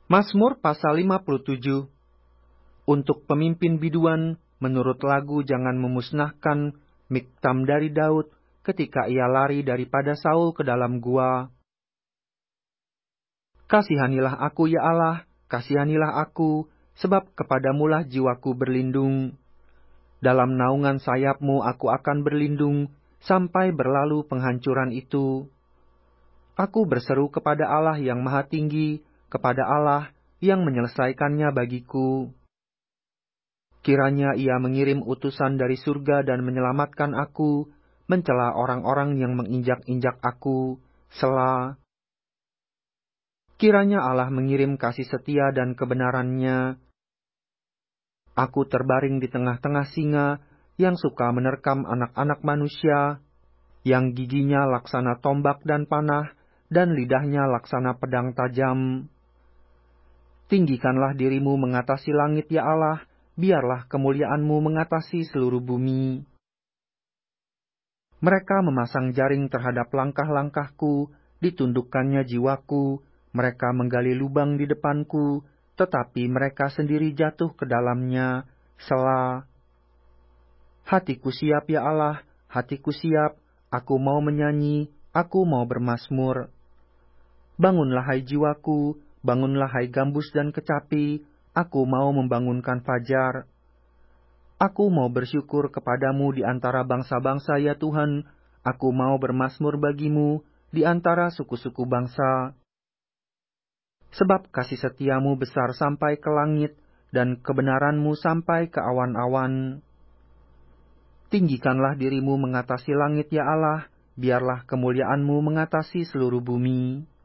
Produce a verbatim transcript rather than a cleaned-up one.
Mazmur pasal lima puluh tujuh. Untuk pemimpin biduan, menurut lagu jangan memusnahkan Miktam dari Daud ketika ia lari daripada Saul ke dalam gua. Kasihanilah aku ya Allah, kasihanilah aku, sebab kepadamulah jiwaku berlindung. Dalam naungan sayapmu aku akan berlindung, sampai berlalu penghancuran itu. Aku berseru kepada Allah yang maha tinggi, kepada Allah yang menyelesaikannya bagiku. Kiranya ia mengirim utusan dari surga dan menyelamatkan aku, mencela orang-orang yang menginjak-injak aku, Sela. Kiranya Allah mengirim kasih setia dan kebenarannya. Aku terbaring di tengah-tengah singa yang suka menerkam anak-anak manusia, yang giginya laksana tombak dan panah, dan lidahnya laksana pedang tajam. Tinggikanlah dirimu mengatasi langit ya Allah, biarlah kemuliaan-Mu mengatasi seluruh bumi. Mereka memasang jaring terhadap langkah-langkahku, ditundukkannya jiwaku, mereka menggali lubang di depanku, tetapi mereka sendiri jatuh ke dalamnya, Sela. Hatiku siap ya Allah, hatiku siap, aku mau menyanyi, aku mau bermazmur. Bangunlah hai jiwaku, bangunlah hai gambus dan kecapi, aku mau membangunkan fajar. Aku mau bersyukur kepadamu di antara bangsa-bangsa ya Tuhan, aku mau bermazmur bagimu di antara suku-suku bangsa. Sebab kasih setiamu besar sampai ke langit, dan kebenaranmu sampai ke awan-awan. Tinggikanlah dirimu mengatasi langit ya Allah, biarlah kemuliaanmu mengatasi seluruh bumi.